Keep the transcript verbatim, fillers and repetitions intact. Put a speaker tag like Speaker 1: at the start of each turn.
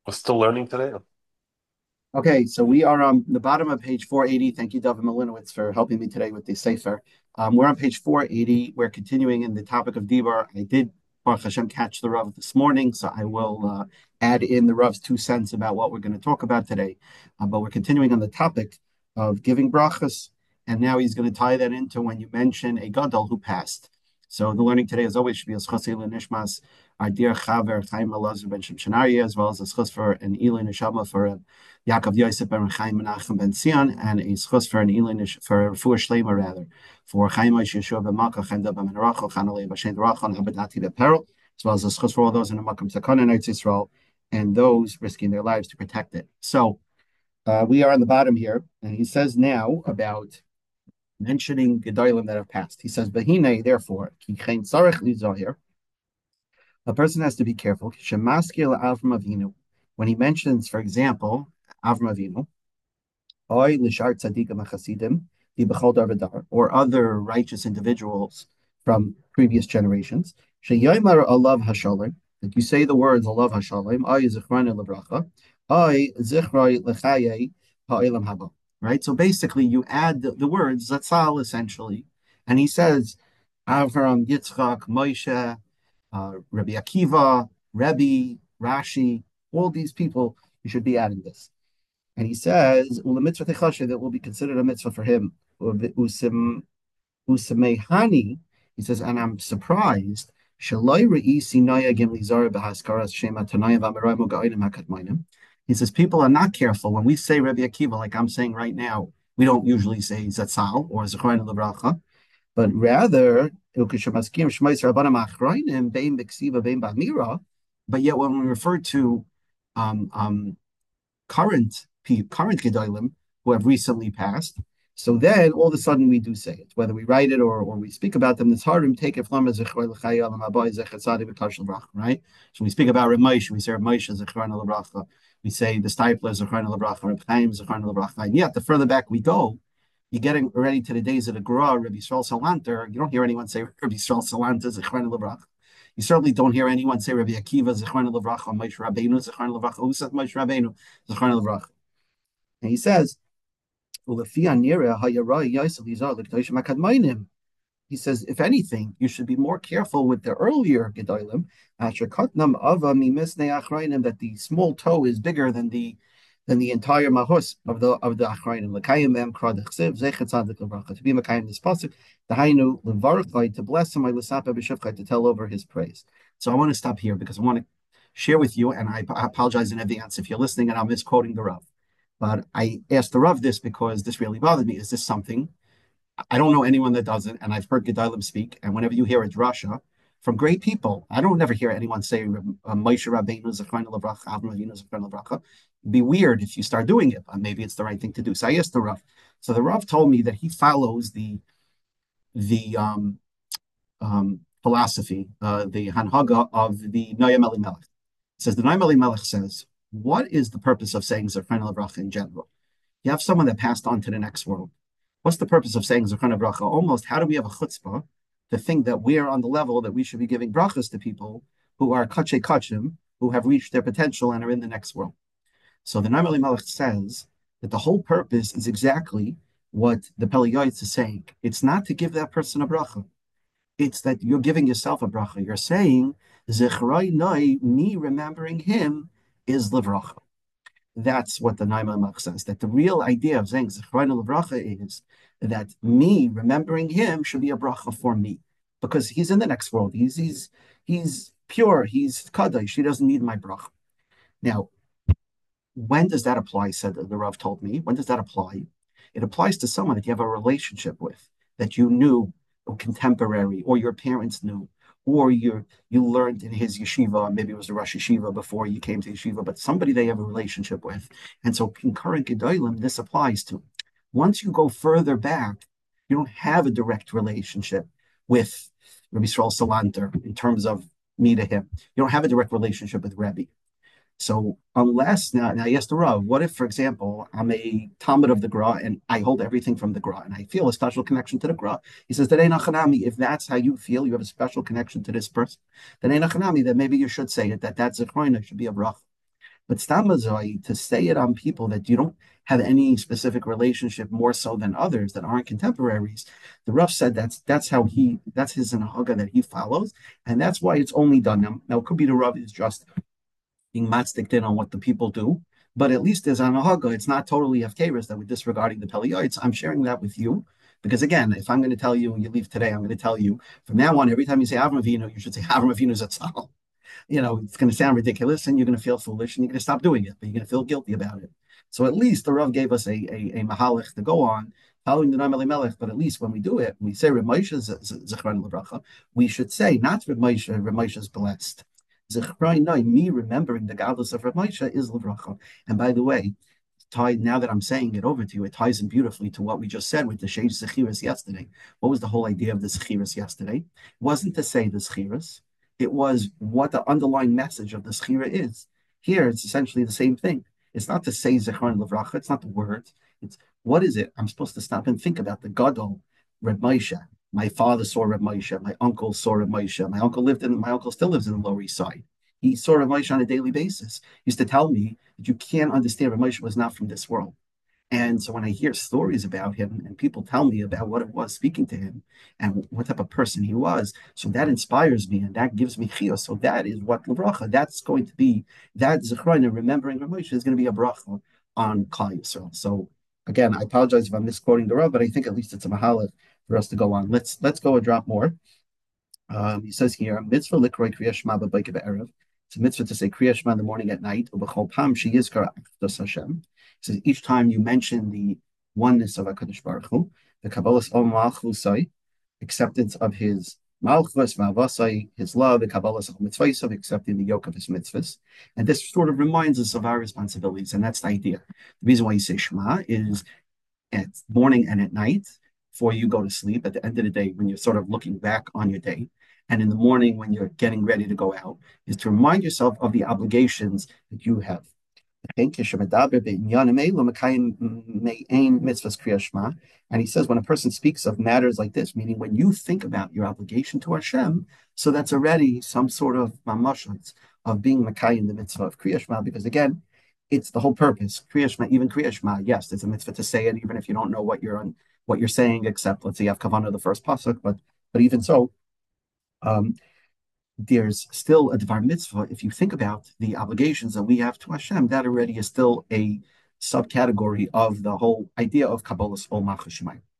Speaker 1: We're still learning today.
Speaker 2: Okay, so we are on the bottom of page four eighty. Thank you, David Malinowitz, for helping me today with the Sefer. Um, we're on page four eighty. We're continuing in the topic of Dibar. I did, Baruch Hashem, catch the Rav this morning, so I will uh, add in the Rav's two cents about what we're going to talk about today. Uh, but we're continuing on the topic of giving brachas, and now he's going to tie that into when you mention a gadol who passed. So the learning today, as always, should be as chosei nishmas, our dear Chaver Chaim Elazar ben Shemshonari, as well as a schos for an Eli Neshama for a Yaakov Yosef ben Chaim Menachem ben Zion, and a schos for an Eli for Refuah Shlema rather for Chaim Moshe Yeshua ben Malka, Chaim Dab ben Rachel, Chanalei Bashen Rachel, and Abedati ben Peril, as well as a schos for all those in the Makam Sakon in Eretz Yisrael, and those risking their lives to protect it. So uh, we are on the bottom here, and he says now about mentioning Gedolim that have passed. He says, "Behine, therefore, ki chen tzarech lizohir." A person has to be careful. Shemaskil Avram Avinu, when he mentions, for example, Avram Avinu, Oy Lishar Tzadikim Achasidim, the Bechol Darvadar, or other righteous individuals from previous generations. Sheyoymar Alav Hashalim, that you say the words Alav Hashalim, Oy Zichrani Lebracha, Oy Zichroi Lechaye Ha'ilam Haba. Right? So basically, you add the, the words Zatzal essentially, and he says Avram, Yitzchak, Moshe, uh, Rabbi Akiva, Rebbe, Rashi, all these people, you should be adding this. And he says, "Ula mitzvah techashe," that will be considered a mitzvah for him. Usim usamehani, he says, and I'm surprised. Shaloi re'i sinaya gimli zara b'haskaras shema tanaya v'amarayim u'ga'inim hakatmayim. He says people are not careful when we say Rabbi Akiva, like I'm saying right now. We don't usually say Zatzal or Zechariah Lebracha, but rather, but yet when we refer to um, um, current current Gedolim who have recently passed, so then all of a sudden we do say it, whether we write it or, or we speak about them. It's hard to take it from right. So we speak about Ramesh, we say Ramesh Zechron Lebracha, we say the Stipler Zechron Lebracha, Reb Chaim Zechron Lebracha, and yet the further back we go, you're getting already to the days of the Gra, Rabbi Yisrael Salanter. You don't hear anyone say Rabbi Yisrael Salanter Zechron Lebracha. You certainly don't hear anyone say Rabbi Akiva Zechron Lebracha, Moshe Rabbeinu Zechron Lebracha, who says Moshe Rabbeinu Zechron Lebracha. And he says, he says, if anything, you should be more careful with the earlier Gedolim, that the small toe is bigger than the than the entire mahus of the of the achrayim. L'kayim em krad chsiv zechet tzadik lebracha. To be makayim this pasuk, the hainu levarchay, to bless him, l'sapa b'shivchay, to tell over his praise. So I want to stop here because I want to share with you, and I, I apologize in advance if you're listening and I'm misquoting the Rav. But I asked the Rav this because this really bothered me. Is this something? I don't know anyone that doesn't, and I've heard Gedalim speak. And whenever you hear a drasha from great people, I don't never hear anyone say uh, Moshe Rabbeinu Zechron Lebracha, Avram Avinu Zechron Lebracha. It'd be weird if you start doing it, but maybe it's the right thing to do. So I asked the Rav. So the Rav told me that he follows the the um, um, philosophy, uh, the Hanhaga of the Noam Elimelech. It says the Noam Elimelech says, what is the purpose of saying Zechron Lebracha in general? You have someone that passed on to the next world. What's the purpose of saying Zechron Bracha? Almost, how do we have a chutzpah to think that we're on the level that we should be giving brachas to people who are kache kachim, who have reached their potential and are in the next world? So the Noam Elimelech says that the whole purpose is exactly what the Pele Yoetz is saying. It's not to give that person a bracha. It's that you're giving yourself a bracha. You're saying, Zechrai Noi, me remembering him is livracha. That's what the Noam Elimelech says, that the real idea of saying Zechron Lebracha is that me remembering him should be a bracha for me, because he's in the next world. He's he's he's pure. He's kadosh. He doesn't need my bracha. Now, when does that apply? Said the, the Rav told me. When does that apply? It applies to someone that you have a relationship with, that you knew, or contemporary, or your parents knew, or you you learned in his yeshiva, maybe it was the Rosh Yeshiva before you came to yeshiva, but somebody they have a relationship with. And so concurrent Gedolim, this applies to. Once you go further back, you don't have a direct relationship with Rabbi Yisrael Salanter in terms of me to him. You don't have a direct relationship with Rebbe. So unless now, now yes, the Rav, what if, for example, I'm a Talmud of the Gra and I hold everything from the Gra and I feel a special connection to the Gra? He says that Einachanami, if that's how you feel, you have a special connection to this person, then Einachanami, then maybe you should say it, that that Zechroina should be a brach. But stamazoi, to say it on people that you don't have any specific relationship more so than others that aren't contemporaries, the Rough said that's that's how he that's his anahaga that he follows, and that's why it's only done now. Now it could be the Rav is just being matsticked in on what the people do, but at least as anahaga, it's not totally hefkeris that we're disregarding the Peliyotes. I'm sharing that with you because again, if I'm going to tell you when you leave today, I'm going to tell you from now on, every time you say Avram Avinu, you should say Avram Avinu's Zatzal. You know, it's going to sound ridiculous and you're going to feel foolish and you're going to stop doing it, but you're going to feel guilty about it. So at least the Rav gave us a, a, a mahalach to go on, following the Noam Elimelech, but at least when we do it, we say Reb Moshe Zechron Lebracha, we should say, not Reb Moshe, Reb Moshe is blessed. Zechron, me remembering the godless of Reb Moshe is Lebracha. And by the way, tied now that I'm saying it over to you, it ties in beautifully to what we just said with the Sheish Zechiras yesterday. What was the whole idea of the Zechiras yesterday? It wasn't to say the Zechiras, it was what the underlying message of the Zechira is. Here, it's essentially the same thing. It's not to say Zechron Levracha, it's not the words. It's what is it? I'm supposed to stop and think about the Gadol, Reb Moshe. My father saw Reb Moshe. My uncle saw Reb Moshe. My uncle lived in. My uncle still lives in the Lower East Side. He saw Reb Moshe on a daily basis. He used to tell me that you can't understand Reb Moshe was not from this world. And so when I hear stories about him and people tell me about what it was speaking to him and what type of person he was, so that inspires me and that gives me chiyos. So that is what bracha. That's going to be that zechron and remembering Reb Moshe is going to be a bracha on Klal Yisrael. So again, I apologize if I'm misquoting the Rav, but I think at least it's a mahalach for us to go on. Let's let's go a drop more. Um, he says here, mitzvah likroi kriya shema b'bayka be'erev. It's a mitzvah to say kriya shema in the morning at night. Ubechol pam sheyizkar achdus Hashem. He says each time you mention the oneness of Hakadosh Baruch Hu, the kabbalas ol malchusai, acceptance of His malchus, malvasai, His love, the kabbalas of mitzvahs, accepting the yoke of His mitzvahs, and this sort of reminds us of our responsibilities, and that's the idea. The reason why you say shema is at morning and at night before you go to sleep, at the end of the day, when you're sort of looking back on your day, and in the morning when you're getting ready to go out, is to remind yourself of the obligations that you have. And he says, when a person speaks of matters like this, meaning when you think about your obligation to Hashem, so that's already some sort of mamashans of being Makai in the mitzvah of Kriya Shema, because again, it's the whole purpose. Kriya Shema, even Kriya Shema, yes, there's a mitzvah to say it, even if you don't know what you're on, what you're saying, except let's say you have kavanah the first pasuk, but but even so, um, there's still a Dvar Mitzvah. If you think about the obligations that we have to Hashem, that already is still a subcategory of the whole idea of Kabbalah's Ol Malchus Shemayim.